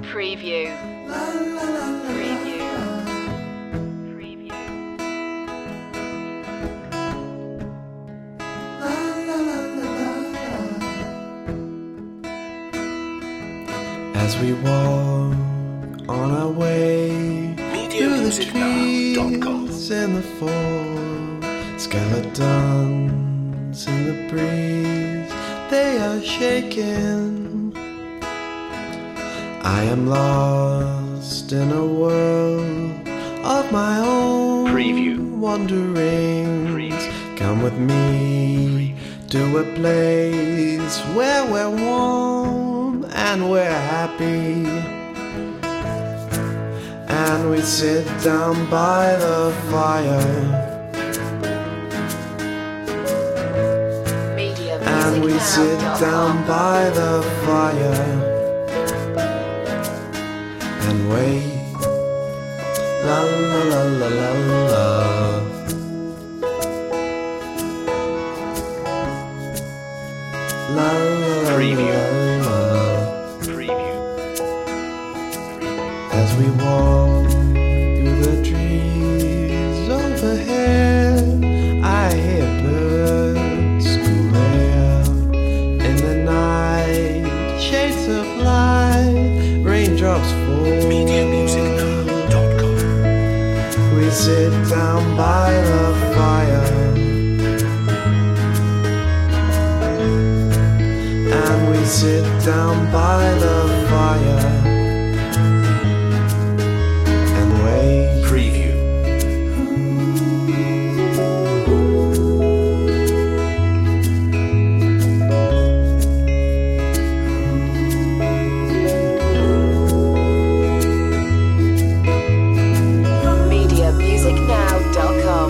Preview. Preview. Preview. As we walk on our way through the trees in the fall, skeletons in the breeze, they are shaking. I am lost in a world of my own. Preview. Wandering. Preview. Come with me to a place where we're warm and we're happy, and we sit down by the fire, and we sit down by the fire and wait. La la la la la la. La la la Preview. la la. Preview. As we walk through the trees overhead, I hear birds squeal in the night, shades of light, raindrops fall. MediaMusicNow.com. We sit down by the fire, and we sit down by the fire and wait. Preview. MediaMusicNow.com.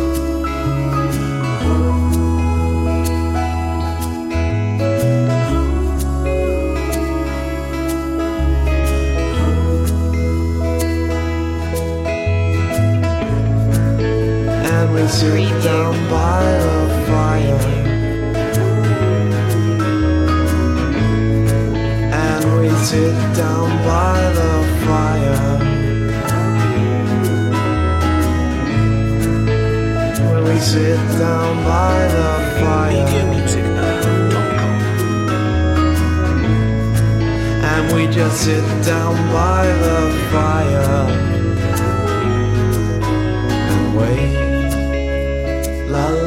And we sit Preview. down by the fire, and we sit down by the fire. When we sit down by the fire, MediaMusicNow.com. and we just sit down by the fire and wait. La la